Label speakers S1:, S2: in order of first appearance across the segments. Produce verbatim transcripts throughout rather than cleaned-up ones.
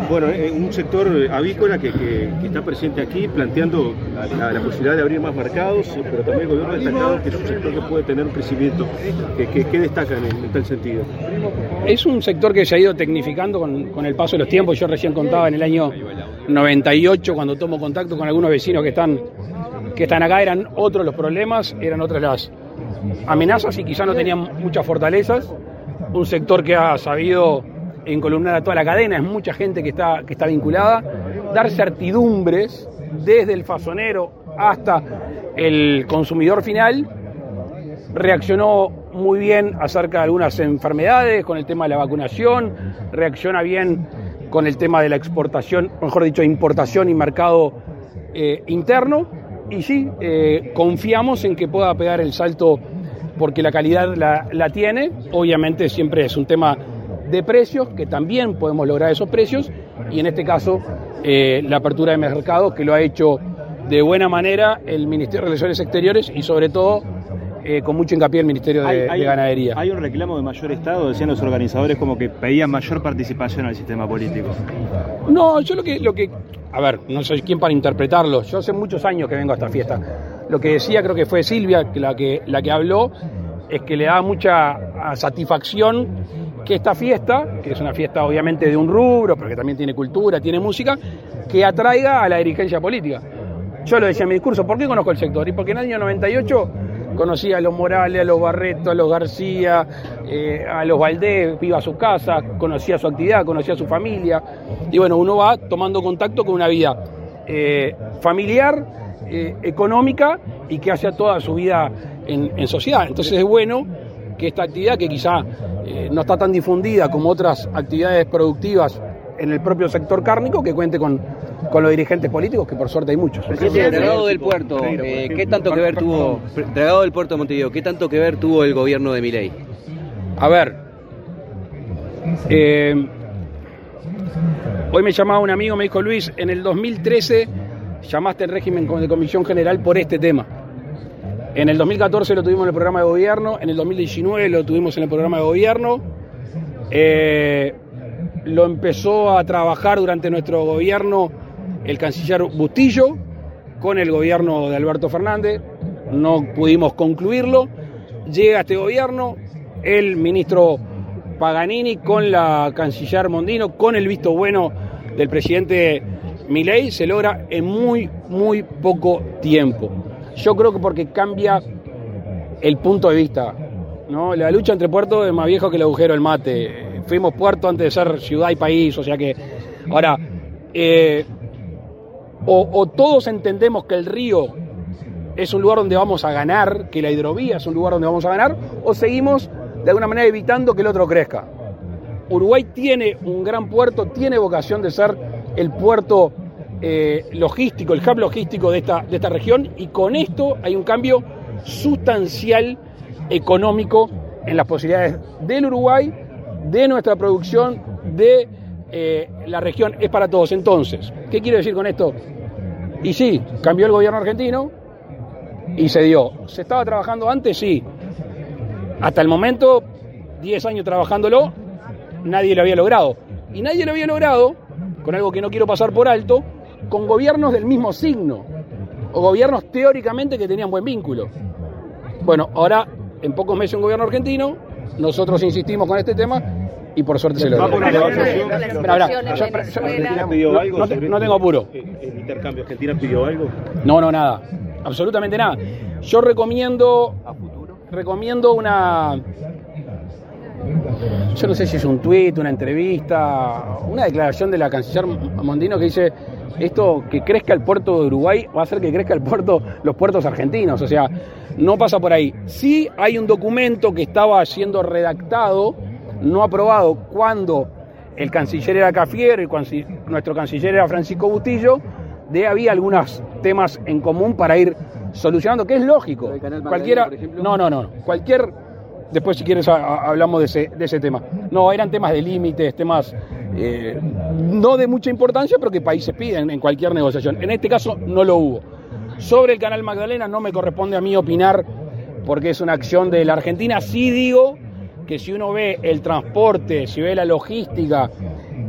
S1: Bueno, eh, un sector avícola que, que, que está presente aquí planteando la, la posibilidad de abrir más mercados, pero también el gobierno ha destacado que es un sector que puede tener un crecimiento. ¿Qué, qué, qué destacan en, en tal sentido?
S2: Es un sector que se ha ido tecnificando con, con el paso de los tiempos. Yo recién contaba en el año noventa y ocho, cuando tomo contacto con algunos vecinos que están, que están acá, eran otros los problemas, eran otras las amenazas y quizás no tenían muchas fortalezas. Un sector que ha sabido encolumnar a toda la cadena, es mucha gente que está, que está vinculada, dar certidumbres desde el fasonero hasta el consumidor final. Reaccionó muy bien acerca de algunas enfermedades, con el tema de la vacunación, reacciona bien con el tema de la exportación, mejor dicho, importación y mercado eh, interno, y sí, eh, confiamos en que pueda pegar el salto porque la calidad la, la tiene. Obviamente siempre es un tema de precios, que también podemos lograr esos precios, y en este caso eh, la apertura de mercados, que lo ha hecho de buena manera el Ministerio de Relaciones Exteriores y sobre todo eh, con mucho hincapié el Ministerio de,
S3: hay, hay,
S2: de Ganadería.
S3: Hay un reclamo de mayor Estado, decían los organizadores, como que pedían mayor participación al sistema político.
S2: No, yo lo que, lo que, a ver, no soy quién para interpretarlo, yo hace muchos años que vengo a esta fiesta. Lo que decía, creo que fue Silvia, que la que, la que habló, es que le da mucha satisfacción que esta fiesta, que es una fiesta obviamente de un rubro, pero que también tiene cultura, tiene música, que atraiga a la dirigencia política. Yo lo decía en mi discurso, ¿por qué conozco el sector? Y porque en el año noventa y ocho conocía a los Morales, a los Barreto, a los García, eh, a los Valdés, iba a su casa, conocía su actividad, conocía a su familia, y bueno, uno va tomando contacto con una vida eh, familiar, eh, económica, y que hace toda su vida en, en sociedad. Entonces es bueno que esta actividad, que quizá eh, no está tan difundida como otras actividades productivas en el propio sector cárnico, que cuente con, con los dirigentes políticos, que por suerte hay muchos.
S4: Presidente, el dragado del puerto, eh, ¿qué tanto que ver tuvo, dragado del puerto de Montevideo, qué tanto que ver tuvo el gobierno de Milei?
S2: A ver, eh, hoy me llamaba un amigo, me dijo: Luis, en el dos mil trece llamaste al régimen de comisión general por este tema. En el dos mil catorce lo tuvimos en el programa de gobierno, en el dos mil diecinueve lo tuvimos en el programa de gobierno, eh, lo empezó a trabajar durante nuestro gobierno el canciller Bustillo con el gobierno de Alberto Fernández, no pudimos concluirlo, llega este gobierno, el ministro Paganini con la canciller Mondino, con el visto bueno del presidente Milei, se logra en muy, muy poco tiempo. Yo creo que porque cambia el punto de vista, ¿no? La lucha entre puertos es más viejo que el agujero del mate. Fuimos puerto antes de ser ciudad y país, o sea que ahora eh, o, o todos entendemos que el río es un lugar donde vamos a ganar, que la hidrovía es un lugar donde vamos a ganar, o seguimos de alguna manera evitando que el otro crezca. Uruguay tiene un gran puerto, tiene vocación de ser el puerto Eh, logístico, el hub logístico de esta, de esta región, y con esto hay un cambio sustancial económico en las posibilidades del Uruguay, de nuestra producción, de eh, la región. Es para todos. Entonces, ¿qué quiero decir con esto? Y sí, cambió el gobierno argentino y se dio. ¿Se estaba trabajando antes? Sí. Hasta el momento, diez años trabajándolo, nadie lo había logrado. Y nadie lo había logrado, con algo que no quiero pasar por alto, con gobiernos del mismo signo, o gobiernos teóricamente que tenían buen vínculo. Bueno, ahora, en pocos meses un gobierno argentino, nosotros insistimos con este tema, y por suerte se lo logró.
S1: ¿Argentina pidió algo?
S2: No, no tengo apuro.
S1: ¿El intercambio Argentina pidió algo?
S2: No, no, nada. Absolutamente nada. Yo recomiendo, recomiendo una... Yo no sé si es un tuit, una entrevista, una declaración de la canciller Mondino que dice: esto que crezca el puerto de Uruguay va a hacer que crezca el puerto, los puertos argentinos. O sea, no pasa por ahí. Sí hay un documento que estaba siendo redactado, no aprobado, cuando el canciller era Cafiero y cuando nuestro canciller era Francisco Bustillo, de había algunos temas en común para ir solucionando, que es lógico. Cualquiera, no, no, no, cualquier... Después, si quieres, a, a, hablamos de ese, de ese tema. No, eran temas de límites, temas eh, no de mucha importancia, pero que países piden en cualquier negociación. En este caso no lo hubo. Sobre el Canal Magdalena no me corresponde a mí opinar, porque es una acción de la Argentina. Sí digo que si uno ve el transporte, si ve la logística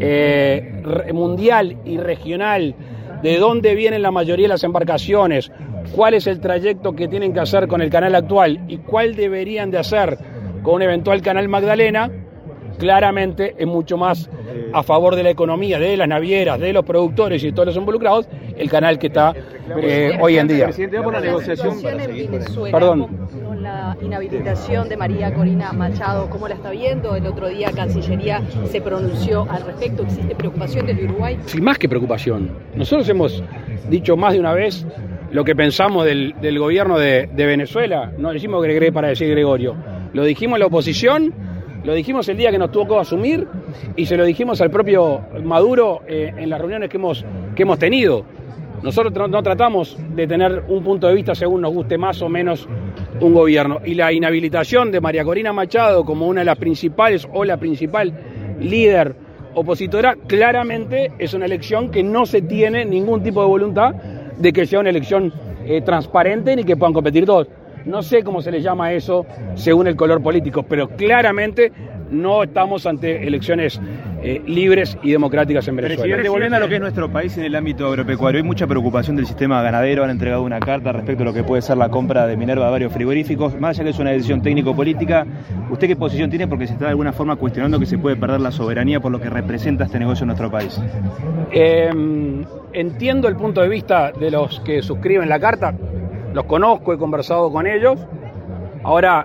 S2: eh, mundial y regional, de dónde vienen la mayoría de las embarcaciones, cuál es el trayecto que tienen que hacer con el canal actual y cuál deberían de hacer con un eventual canal Magdalena, claramente es mucho más a favor de la economía, de las navieras, de los productores y de todos los involucrados, el canal que está eh, hoy en día.
S1: Presidente, vamos a la negociación
S5: en Venezuela,
S2: Perdón.
S5: Con la inhabilitación de María Corina Machado, ¿cómo la está viendo? El otro día Cancillería se pronunció al respecto. ¿Existe preocupación del Uruguay?
S2: Sí, más que preocupación. Nosotros hemos dicho más de una vez lo que pensamos del, del gobierno de, de Venezuela. No decimos Gregre para decir Gregorio. Lo dijimos en la oposición, lo dijimos el día que nos tocó asumir y se lo dijimos al propio Maduro eh, en las reuniones que hemos, que hemos tenido. Nosotros no, no tratamos de tener un punto de vista según nos guste más o menos un gobierno. Y la inhabilitación de María Corina Machado como una de las principales o la principal líder opositora, claramente es una elección que no se tiene ningún tipo de voluntad de que sea una elección eh, transparente ni que puedan competir todos. No sé cómo se le llama eso según el color político, pero claramente no estamos ante elecciones eh, libres y democráticas en Venezuela.
S3: Presidente, volviendo a lo que es nuestro país en el ámbito agropecuario, hay mucha preocupación del sistema ganadero. Han entregado una carta respecto a lo que puede ser la compra de Minerva de varios frigoríficos. Más allá que es una decisión técnico-política, ¿usted qué posición tiene? Porque se está de alguna forma cuestionando que se puede perder la soberanía por lo que representa este negocio en nuestro país.
S2: Eh, entiendo el punto de vista de los que suscriben la carta. Los conozco, he conversado con ellos. Ahora,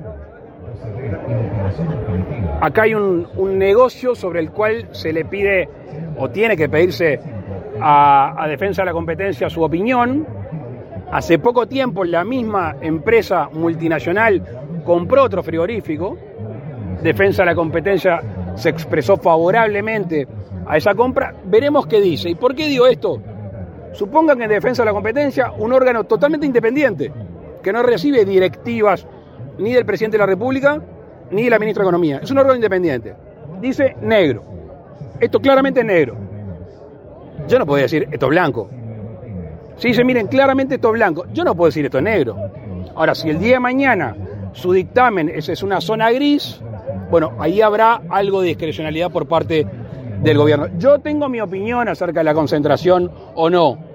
S2: acá hay un, un negocio sobre el cual se le pide o tiene que pedirse a, a Defensa de la Competencia su opinión. Hace poco tiempo la misma empresa multinacional compró otro frigorífico. Defensa de la Competencia se expresó favorablemente a esa compra. Veremos qué dice. ¿Y por qué digo esto? Supongan que en Defensa de la Competencia, un órgano totalmente independiente, que no recibe directivas ni del Presidente de la República, ni de la Ministra de Economía. Es un órgano independiente. Dice negro. Esto claramente es negro. Yo no puedo decir esto es blanco. Si dice, miren, claramente esto es blanco, yo no puedo decir esto es negro. Ahora, si el día de mañana su dictamen es, es una zona gris, bueno, ahí habrá algo de discrecionalidad por parte del gobierno. Yo tengo mi opinión acerca de la concentración o no.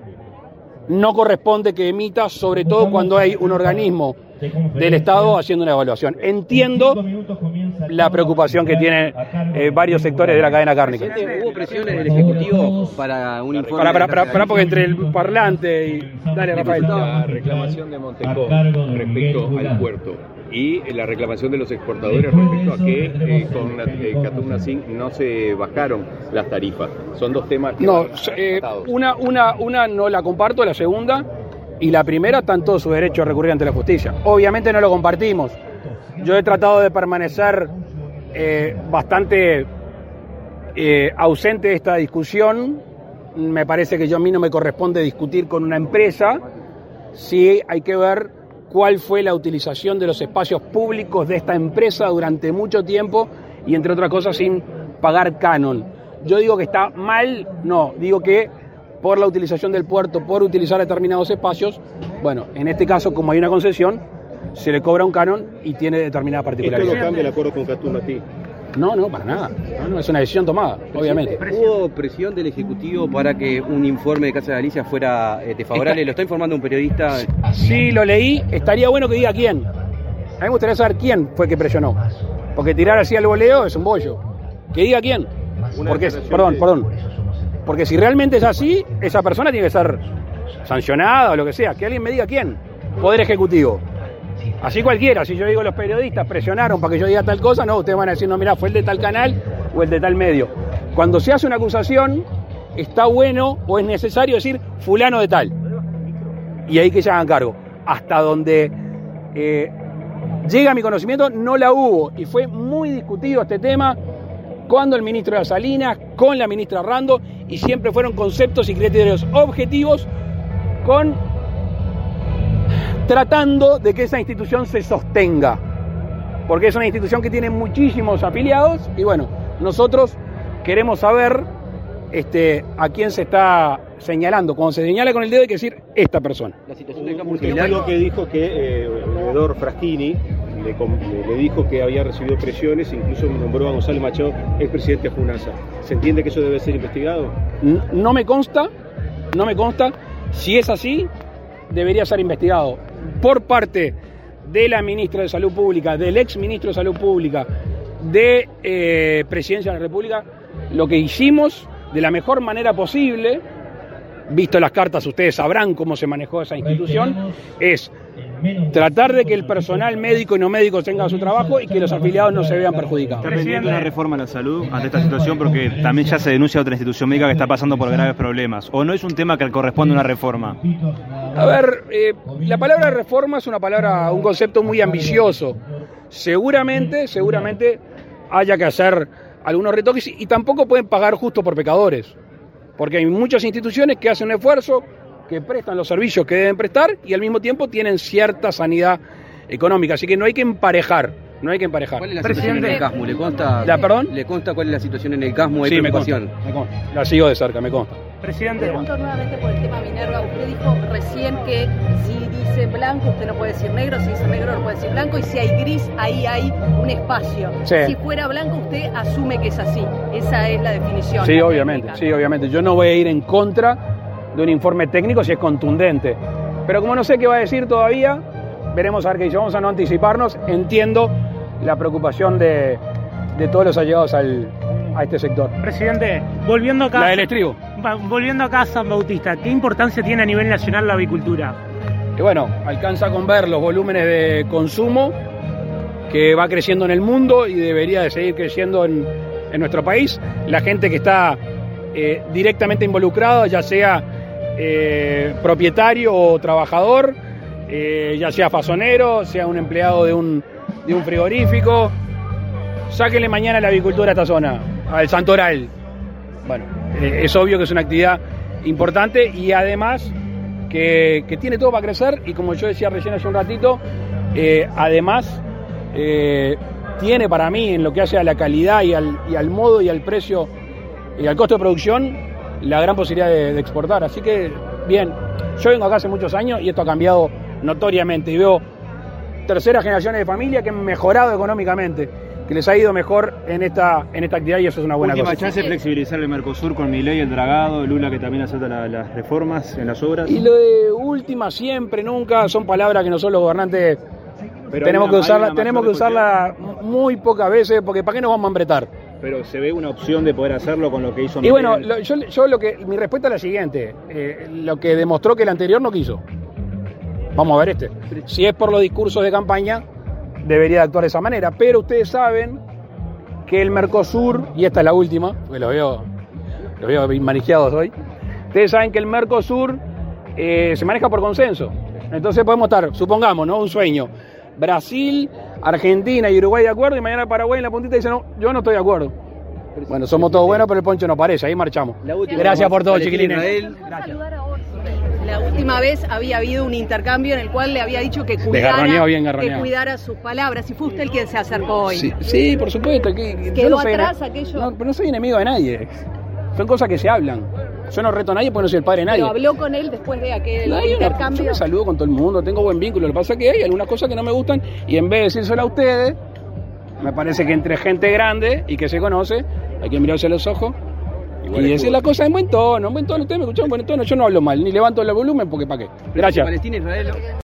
S2: No corresponde que emita, sobre todo cuando hay un organismo del Estado haciendo una evaluación. Entiendo la preocupación que tienen eh, varios sectores de la cadena cárnica.
S4: ¿Hubo presión en el Ejecutivo para un informe?
S2: Para, para, para, para, porque entre el parlante y... Dale, Rafael.
S6: La reclamación de Montecó respecto al puerto y la reclamación de los exportadores respecto a que eh, con eh, Catumnacin no se bajaron las tarifas. Son dos temas que
S2: no, eh, una, una, una no la comparto, la segunda y la primera está en todo su derecho a recurrir ante la justicia. Obviamente no lo compartimos. Yo he tratado de permanecer eh, bastante eh, ausente de esta discusión. Me parece que yo a mí no me corresponde discutir con una empresa. Sí hay que ver cuál fue la utilización de los espacios públicos de esta empresa durante mucho tiempo y, entre otras cosas, sin pagar canon. Yo digo que está mal, no, digo que por la utilización del puerto, por utilizar determinados espacios, bueno, en este caso, como hay una concesión, se le cobra un canon y tiene determinada particularidad.
S1: ¿Esto no cambia el acuerdo con Catumnacin?
S2: No, no, para nada. No, no, es una decisión tomada, obviamente.
S4: ¿Hubo presión del Ejecutivo para que un informe de Casa de Galicia fuera eh, desfavorable? ¿Lo está informando un periodista?
S2: Sí, lo leí. Estaría bueno que diga quién. A mí me gustaría saber quién fue que presionó. Porque tirar así al voleo es un bollo. Que diga quién. Porque, perdón, perdón. Porque si realmente es así, esa persona tiene que ser sancionada o lo que sea. Que alguien me diga quién. Poder Ejecutivo. Así cualquiera, si yo digo los periodistas presionaron para que yo diga tal cosa, no, ustedes van a decir, no, mirá, fue el de tal canal o el de tal medio. Cuando se hace una acusación, está bueno o es necesario decir fulano de tal. Y ahí que se hagan cargo. Hasta donde eh, llega mi conocimiento, no la hubo. Y fue muy discutido este tema cuando el ministro de Salinas, con la ministra Rando, y siempre fueron conceptos y criterios objetivos con... tratando de que esa institución se sostenga, porque es una institución que tiene muchísimos afiliados y bueno, nosotros queremos saber este, a quién se está señalando. Cuando se señala con el dedo hay que decir esta persona.
S4: La situación del
S1: campo. Algo que dijo que eh, el veedor Fraschini le, le, le dijo que había recibido presiones, incluso nombró a González Machado expresidente de JUNASA. ¿Se entiende que eso debe ser investigado?
S2: No me consta, no me consta. Si es así, debería ser investigado por parte de la ministra de Salud Pública, del ex ministro de Salud Pública, de eh, Presidencia de la República. Lo que hicimos de la mejor manera posible, visto las cartas, ustedes sabrán cómo se manejó esa institución, es tratar de que el personal médico y no médico tenga su trabajo y que los afiliados no se vean perjudicados.
S3: ¿Está pendiente una reforma a la salud ante esta situación? Porque también ya se denuncia otra institución médica que está pasando por graves problemas. ¿O no es un tema que corresponde a una reforma?
S2: A ver, eh, la palabra reforma es una palabra, un concepto muy ambicioso. Seguramente, seguramente haya que hacer algunos retoques y tampoco pueden pagar justo por pecadores. Porque hay muchas instituciones que hacen un esfuerzo, que prestan los servicios que deben prestar y al mismo tiempo tienen cierta sanidad económica. Así que no hay que emparejar, no hay que emparejar.
S4: ¿Cuál es la situación en el CASMU? ¿Le consta,
S2: ¿La, perdón?
S4: ¿Le consta cuál es la situación en el CASMU? ¿Hay
S2: sí,
S4: preocupación?
S2: Me consta, me consta. La sigo de cerca, me consta.
S5: Presidente. Pregunto nuevamente por el tema Minerva. Usted dijo recién que si dice blanco, usted no puede decir negro, si dice negro, no puede decir blanco, y si hay gris, ahí hay un espacio.
S2: Sí.
S5: Si fuera blanco, usted asume que es así. Esa es la definición.
S2: Sí,
S5: la
S2: obviamente,
S5: técnica.
S2: sí, obviamente. Yo no voy a ir en contra de un informe técnico si es contundente. Pero como no sé qué va a decir todavía, veremos a ver qué dice. Vamos a no anticiparnos. Entiendo la preocupación de, de todos los allegados al, a este sector.
S7: Presidente, volviendo acá...
S2: La del estribo.
S7: Volviendo acá a San Bautista, ¿qué importancia tiene a nivel nacional la avicultura?
S2: Que bueno, alcanza con ver los volúmenes de consumo que va creciendo en el mundo y debería de seguir creciendo en, en nuestro país. La gente que está eh, directamente involucrada, ya sea eh, propietario o trabajador, eh, ya sea fasonero, sea un empleado de un, de un frigorífico, sáquenle mañana la avicultura a esta zona, al Santoral. Bueno, eh, es obvio que es una actividad importante y además que, que tiene todo para crecer y como yo decía recién hace un ratito, eh, además eh, tiene para mí en lo que hace a la calidad y al, y al modo y al precio y al costo de producción la gran posibilidad de, de exportar. Así que bien, yo vengo acá hace muchos años y esto ha cambiado notoriamente y veo terceras generaciones de familia que han mejorado económicamente, que les ha ido mejor en esta en esta actividad y eso es una buena
S3: Última
S2: cosa.
S3: chance de flexibilizar el Mercosur con Milei, el dragado, Lula que también acepta la, las reformas en las obras.
S2: Y lo de última, siempre, nunca, son palabras que nosotros los gobernantes Pero tenemos
S3: una,
S2: que usarla,
S3: una
S2: tenemos que usarla muy pocas veces porque ¿para qué nos vamos a embretar?
S3: Pero se ve una opción de poder hacerlo con lo que hizo
S2: Y
S3: Milei.
S2: bueno, lo, yo, yo lo que mi respuesta es la siguiente, eh, lo que demostró que el anterior no quiso. Vamos a ver este. Si es por los discursos de campaña, debería de actuar de esa manera. Pero ustedes saben que el Mercosur, y esta es la última, porque lo veo, lo veo manijeados hoy, ustedes saben que el Mercosur eh, se maneja por consenso. Entonces podemos estar, supongamos, ¿no? Un sueño. Brasil, Argentina y Uruguay de acuerdo, y mañana Paraguay en la puntita dice, no, yo no estoy de acuerdo. Bueno, somos todos buenos, pero el poncho no parece, ahí marchamos. Gracias por todo, chiquilines.
S5: Gracias. La última vez había habido un intercambio en el cual le había dicho que cuidara,
S2: bien
S5: que cuidara sus palabras, y fue usted el quien se acercó hoy.
S2: Sí, sí, por supuesto. Que,
S5: Quedó
S2: yo no soy
S5: atrás
S2: ene-
S5: aquello.
S2: No, pero no soy enemigo de nadie. Son cosas que se hablan. Yo no reto a nadie porque no soy el padre de nadie.
S5: Pero habló con él después de aquel
S2: No, yo, no,
S5: intercambio.
S2: yo me saludo con todo el mundo, tengo buen vínculo. Lo que pasa es que hay algunas cosas que no me gustan y en vez de decírselo a ustedes, me parece que entre gente grande y que se conoce, hay que mirarse a los ojos Igual y decir las cosas en buen tono. En buen tono, ustedes me escucharon en buen tono. Yo no hablo mal, ni levanto el volumen porque ¿para qué? Gracias.
S4: Palestina, Israel.